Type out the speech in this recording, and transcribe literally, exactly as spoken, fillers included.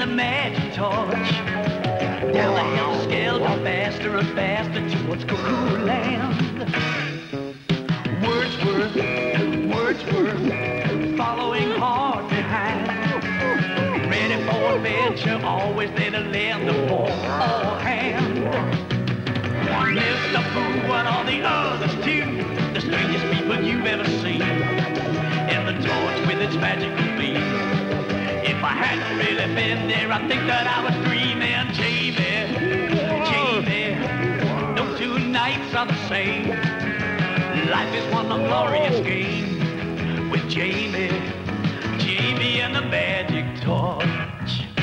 the magic torch. Down the hill scale, go faster and faster towards Cuckoo Land. Wordsworth, Wordsworth, following hard behind. Ready for adventure, always ready to lend a for all hand. Mister Fool and all the others too, the strangest people you've ever seen. And the torch with its magical beam. If I hadn't really been there, I think that I was dreaming. Jamie, Jamie, no two nights are the same. Life is one long glorious game with Jamie, Jamie and the magic torch.